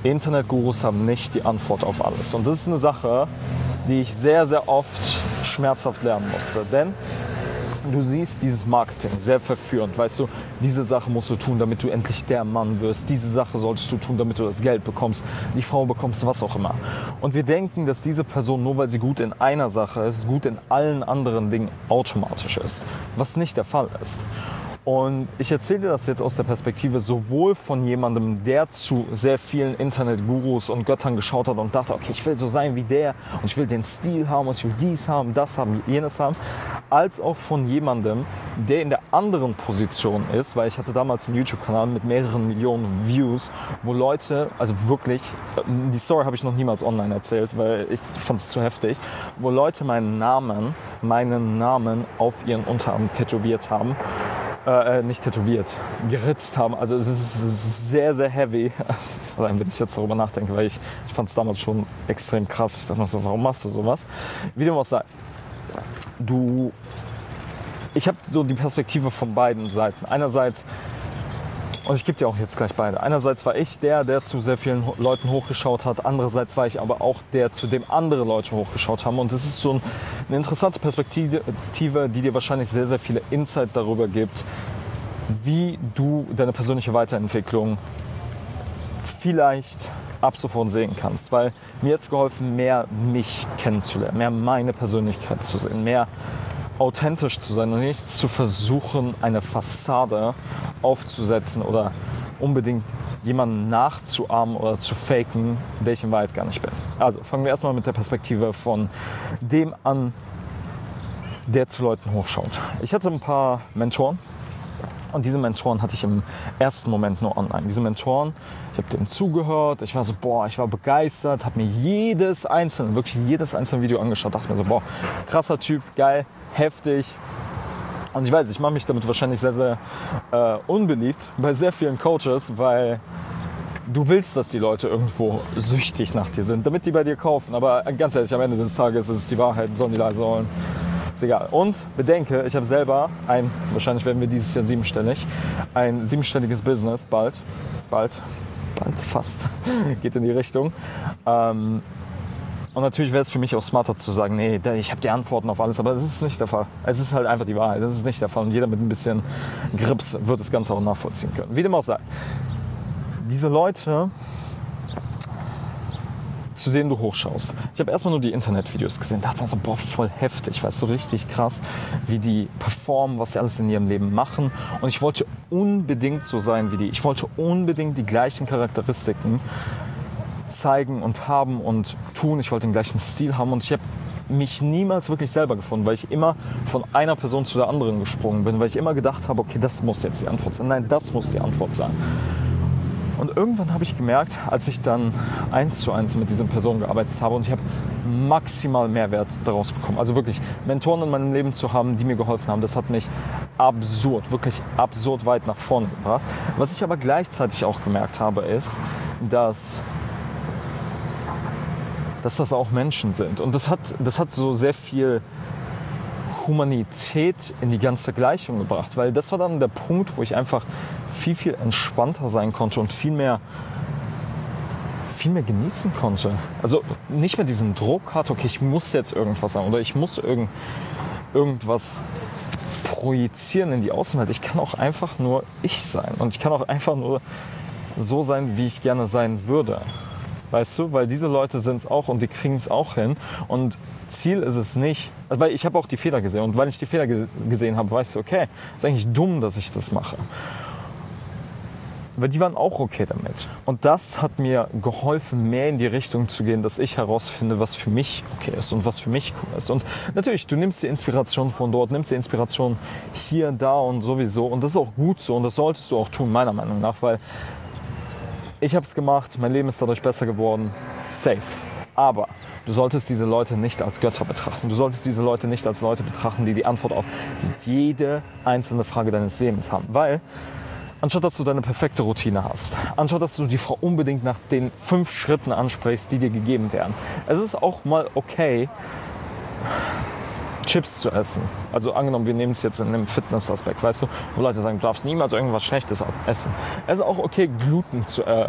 Internetgurus haben nicht die Antwort auf alles. Und das ist eine Sache, die ich sehr, sehr oft schmerzhaft lernen musste. Denn du siehst dieses Marketing sehr verführend. Weißt du, diese Sache musst du tun, damit du endlich der Mann wirst. Diese Sache solltest du tun, damit du das Geld bekommst, die Frau bekommst, was auch immer. Und wir denken, dass diese Person, nur weil sie gut in einer Sache ist, gut in allen anderen Dingen automatisch ist. Was nicht der Fall ist. Und ich erzähle dir das jetzt aus der Perspektive sowohl von jemandem, der zu sehr vielen Internetgurus und Göttern geschaut hat und dachte, okay, ich will so sein wie der und ich will den Stil haben und ich will dies haben, das haben, jenes haben, als auch von jemandem, der in der anderen Position ist, weil ich hatte damals einen YouTube-Kanal mit mehreren Millionen Views, wo Leute, also wirklich, die Story habe ich noch niemals online erzählt, weil ich fand es zu heftig, wo Leute meinen Namen auf ihren Unterarm tätowiert haben. Nicht tätowiert, geritzt haben. Also es ist sehr, sehr heavy, wenn ich jetzt darüber nachdenke, weil ich fand es damals schon extrem krass. Ich dachte mir so, warum machst du sowas? Wie dem auch sei, ich habe so die Perspektive von beiden Seiten. Einerseits, und ich gebe dir auch jetzt gleich beide. Einerseits war ich der zu sehr vielen Leuten hochgeschaut hat. Andererseits war ich aber auch der, zu dem andere Leute hochgeschaut haben. Und das ist so eine interessante Perspektive, die dir wahrscheinlich sehr, sehr viele Insight darüber gibt, wie du deine persönliche Weiterentwicklung vielleicht ab sofort sehen kannst. Weil mir hat es geholfen, mehr mich kennenzulernen, mehr meine Persönlichkeit zu sehen, mehr authentisch zu sein und nicht zu versuchen, eine Fassade aufzusetzen oder unbedingt jemanden nachzuahmen oder zu faken, der ich in Wahrheit gar nicht bin. Also fangen wir erstmal mit der Perspektive von dem an, der zu Leuten hochschaut. Ich hatte ein paar Mentoren und diese Mentoren hatte ich im ersten Moment nur online. Diese Mentoren, ich habe denen zugehört, ich war so, ich war begeistert, habe mir jedes einzelne Video angeschaut, dachte mir so, krasser Typ, geil, heftig. Und ich weiß, ich mache mich damit wahrscheinlich sehr, sehr unbeliebt bei sehr vielen Coaches, weil du willst, dass die Leute irgendwo süchtig nach dir sind, damit die bei dir kaufen. Aber ganz ehrlich, am Ende des Tages ist es die Wahrheit, sollen die leise holen. Ist egal. Und bedenke, ich habe selber wahrscheinlich werden wir dieses Jahr ein siebenstelliges Business, bald fast, geht in die Richtung. Und natürlich wäre es für mich auch smarter zu sagen, nee, ich habe die Antworten auf alles, aber das ist nicht der Fall. Es ist halt einfach die Wahrheit, das ist nicht der Fall. Und jeder mit ein bisschen Grips wird das Ganze auch nachvollziehen können. Wie dem auch sei. Diese Leute, zu denen du hochschaust. Ich habe erstmal nur die Internetvideos gesehen, dachte mir so, voll heftig, weißt du, richtig krass, wie die performen, was sie alles in ihrem Leben machen. Und ich wollte unbedingt so sein wie die. Ich wollte unbedingt die gleichen Charakteristiken zeigen und haben und tun. Ich wollte den gleichen Stil haben und ich habe mich niemals wirklich selber gefunden, weil ich immer von einer Person zu der anderen gesprungen bin, weil ich immer gedacht habe, okay, das muss jetzt die Antwort sein. Nein, das muss die Antwort sein. Und irgendwann habe ich gemerkt, als ich dann 1:1 mit diesen Personen gearbeitet habe und ich habe maximal Mehrwert daraus bekommen. Also wirklich Mentoren in meinem Leben zu haben, die mir geholfen haben, das hat mich wirklich absurd weit nach vorne gebracht. Was ich aber gleichzeitig auch gemerkt habe, ist, dass das auch Menschen sind. Und das hat so sehr viel Humanität in die ganze Gleichung gebracht. Weil das war dann der Punkt, wo ich einfach viel, viel entspannter sein konnte und viel mehr genießen konnte. Also nicht mehr diesen Druck hatte, okay, ich muss jetzt irgendwas sagen oder ich muss irgendwas projizieren in die Außenwelt. Ich kann auch einfach nur ich sein. Und ich kann auch einfach nur so sein, wie ich gerne sein würde. Weißt du, weil diese Leute sind es auch und die kriegen es auch hin. Und Ziel ist es nicht, also weil ich habe auch die Fehler gesehen. Und weil ich die Fehler gesehen habe, weißt du, okay, ist eigentlich dumm, dass ich das mache. Weil die waren auch okay damit. Und das hat mir geholfen, mehr in die Richtung zu gehen, dass ich herausfinde, was für mich okay ist und was für mich cool ist. Und natürlich, du nimmst die Inspiration von dort, nimmst die Inspiration hier, da und sowieso. Und das ist auch gut so und das solltest du auch tun, meiner Meinung nach, weil ich habe es gemacht, mein Leben ist dadurch besser geworden, safe. Aber du solltest diese Leute nicht als Götter betrachten. Du solltest diese Leute nicht als Leute betrachten, die die Antwort auf jede einzelne Frage deines Lebens haben. Weil anstatt dass du deine perfekte Routine hast, anstatt dass du die Frau unbedingt nach den 5 Schritten ansprichst, die dir gegeben werden, es ist auch mal okay, Chips zu essen. Also angenommen, wir nehmen es jetzt in einem Fitness-Aspekt, weißt du, wo Leute sagen, du darfst niemals irgendwas Schlechtes essen. Es ist auch okay, Gluten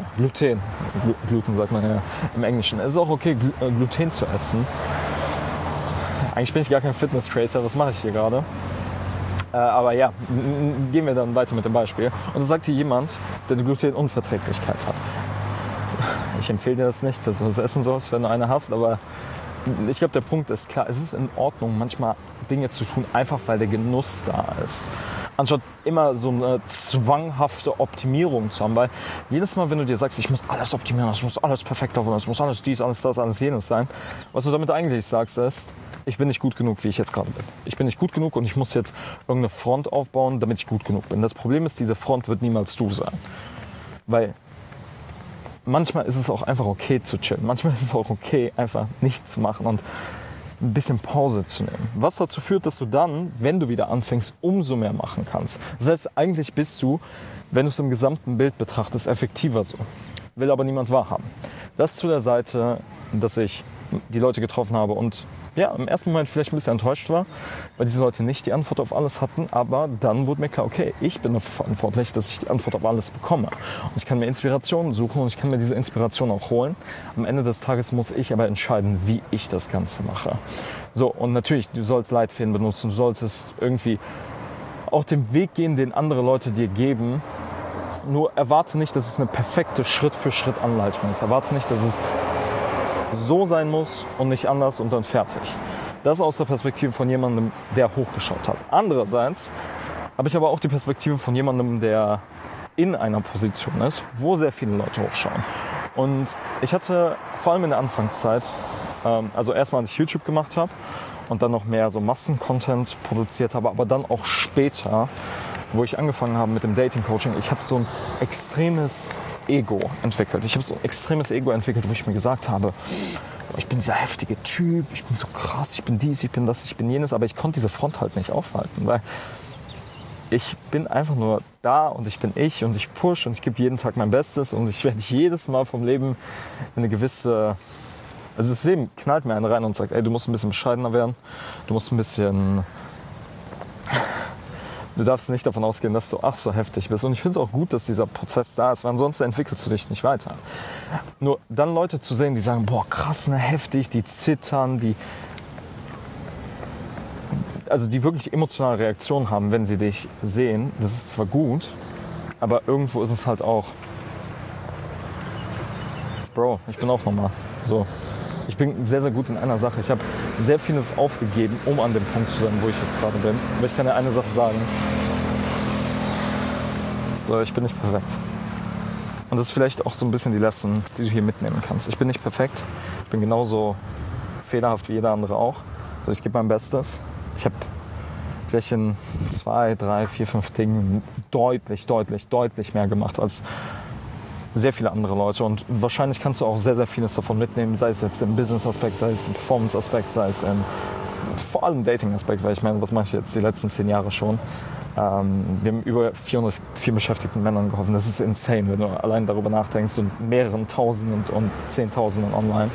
sagt man ja im Englischen. Es ist auch okay, Gluten zu essen. Eigentlich bin ich gar kein Fitness-Creator, was mache ich hier gerade? Aber ja, gehen wir dann weiter mit dem Beispiel. Und da sagt hier jemand, der eine Glutenunverträglichkeit hat. Ich empfehle dir das nicht, dass du das essen sollst, wenn du eine hast, aber ich glaube, der Punkt ist klar, es ist in Ordnung, manchmal Dinge zu tun, einfach weil der Genuss da ist. Anstatt immer so eine zwanghafte Optimierung zu haben, weil jedes Mal, wenn du dir sagst, ich muss alles optimieren, es muss alles perfekt laufen, es muss alles dies, alles das, alles jenes sein, was du damit eigentlich sagst, ist, ich bin nicht gut genug, wie ich jetzt gerade bin. Ich bin nicht gut genug und ich muss jetzt irgendeine Front aufbauen, damit ich gut genug bin. Das Problem ist, diese Front wird niemals du sein. Weil manchmal ist es auch einfach okay zu chillen. Manchmal ist es auch okay, einfach nichts zu machen und ein bisschen Pause zu nehmen. Was dazu führt, dass du dann, wenn du wieder anfängst, umso mehr machen kannst. Das heißt, eigentlich bist du, wenn du es im gesamten Bild betrachtest, effektiver so. Will aber niemand wahrhaben. Das zu der Seite, dass ich die Leute getroffen habe und ja, im ersten Moment vielleicht ein bisschen enttäuscht war, weil diese Leute nicht die Antwort auf alles hatten, aber dann wurde mir klar, okay, ich bin dafür verantwortlich, dass ich die Antwort auf alles bekomme. Und ich kann mir Inspirationen suchen und ich kann mir diese Inspiration auch holen. Am Ende des Tages muss ich aber entscheiden, wie ich das Ganze mache. So, und natürlich, du sollst Leitfäden benutzen, du sollst es irgendwie auch den Weg gehen, den andere Leute dir geben. Nur erwarte nicht, dass es eine perfekte Schritt-für-Schritt-Anleitung ist. Erwarte nicht, dass es so sein muss und nicht anders und dann fertig. Das aus der Perspektive von jemandem, der hochgeschaut hat. Andererseits habe ich aber auch die Perspektive von jemandem, der in einer Position ist, wo sehr viele Leute hochschauen. Und ich hatte vor allem in der Anfangszeit, also erstmal, als ich YouTube gemacht habe und dann noch mehr so Massencontent produziert habe, aber dann auch später, wo ich angefangen habe mit dem Dating-Coaching, ich habe so ein extremes Ego entwickelt. Ich habe so ein extremes Ego entwickelt, wo ich mir gesagt habe, ich bin dieser heftige Typ, ich bin so krass, ich bin dies, ich bin das, ich bin jenes, aber ich konnte diese Front halt nicht aufhalten, weil ich bin einfach nur da und ich bin ich und ich push und ich gebe jeden Tag mein Bestes und ich werde jedes Mal vom Leben eine gewisse, also das Leben knallt mir einen rein und sagt, ey, du musst ein bisschen bescheidener werden, du musst ein bisschen, du darfst nicht davon ausgehen, dass du ach so heftig bist. Und ich finde es auch gut, dass dieser Prozess da ist, weil ansonsten entwickelst du dich nicht weiter. Nur dann Leute zu sehen, die sagen, boah, krass, ne, heftig, die zittern, die wirklich emotionale Reaktionen haben, wenn sie dich sehen. Das ist zwar gut, aber irgendwo ist es halt auch, Bro, ich bin auch normal. So. Ich bin sehr, sehr gut in einer Sache. Ich habe sehr vieles aufgegeben, um an dem Punkt zu sein, wo ich jetzt gerade bin. Aber ich kann dir eine Sache sagen. So, ich bin nicht perfekt. Und das ist vielleicht auch so ein bisschen die Lesson, die du hier mitnehmen kannst. Ich bin nicht perfekt. Ich bin genauso fehlerhaft wie jeder andere auch. Also ich gebe mein Bestes. Ich habe vielleicht in 2, 3, 4, 5 Dingen deutlich mehr gemacht als sehr viele andere Leute und wahrscheinlich kannst du auch sehr, sehr vieles davon mitnehmen, sei es jetzt im Business-Aspekt, sei es im Performance-Aspekt, sei es im vor allem Dating-Aspekt, weil ich meine, was mache ich jetzt die letzten 10 Jahre schon? Wir haben über 400 vielbeschäftigten Männern geholfen. Das ist insane, wenn du allein darüber nachdenkst und mehreren Tausenden und Zehntausenden online.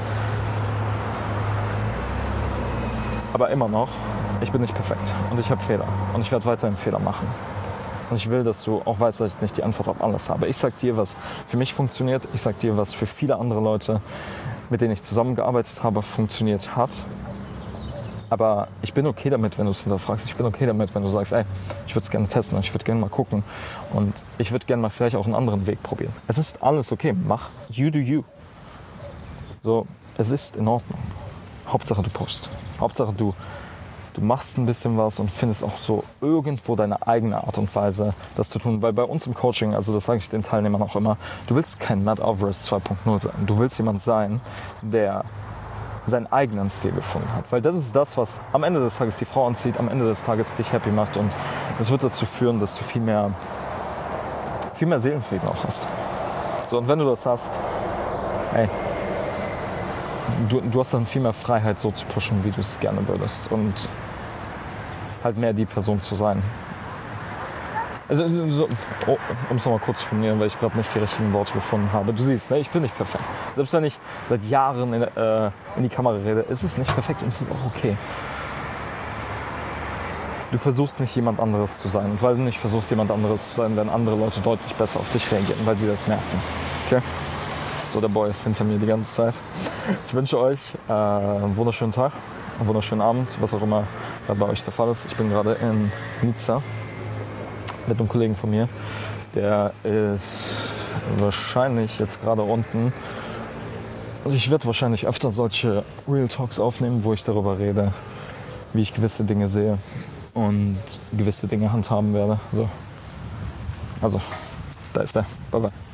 Aber immer noch, ich bin nicht perfekt und ich habe Fehler und ich werde weiterhin Fehler machen. Und ich will, dass du auch weißt, dass ich nicht die Antwort auf alles habe. Ich sag dir, was für mich funktioniert. Ich sag dir, was für viele andere Leute, mit denen ich zusammengearbeitet habe, funktioniert hat. Aber ich bin okay damit, wenn du es hinterfragst. Ich bin okay damit, wenn du sagst, ey, ich würde es gerne testen, ich würde gerne mal gucken. Und ich würde gerne mal vielleicht auch einen anderen Weg probieren. Es ist alles okay. Mach. You do you. So, es ist in Ordnung. Hauptsache du pushst. Hauptsache du machst ein bisschen was und findest auch so irgendwo deine eigene Art und Weise, das zu tun. Weil bei uns im Coaching, also das sage ich den Teilnehmern auch immer, du willst kein Matt Everest 2.0 sein. Du willst jemand sein, der seinen eigenen Stil gefunden hat. Weil das ist das, was am Ende des Tages die Frau anzieht, am Ende des Tages dich happy macht und das wird dazu führen, dass du viel mehr Seelenfrieden auch hast. So, und wenn du das hast, hey, du hast dann viel mehr Freiheit, so zu pushen, wie du es gerne würdest. Und halt mehr die Person zu sein. Also, so, um es nochmal kurz zu formulieren, weil ich gerade nicht die richtigen Worte gefunden habe. Du siehst, ne, ich bin nicht perfekt. Selbst wenn ich seit Jahren in die Kamera rede, ist es nicht perfekt und es ist auch okay. du versuchst nicht jemand anderes zu sein. Und weil du nicht versuchst jemand anderes zu sein, werden andere Leute deutlich besser auf dich reagieren, weil sie das merken. Okay? So, der Boy ist hinter mir die ganze Zeit. Ich wünsche euch einen wunderschönen Tag, einen wunderschönen Abend, was auch immer bei euch der Fall ist. Ich bin gerade in Nizza mit einem Kollegen von mir. Der ist wahrscheinlich jetzt gerade unten. Also ich werde wahrscheinlich öfter solche Real Talks aufnehmen, wo ich darüber rede, wie ich gewisse Dinge sehe und gewisse Dinge handhaben werde. So. Also, da ist er. Bye bye.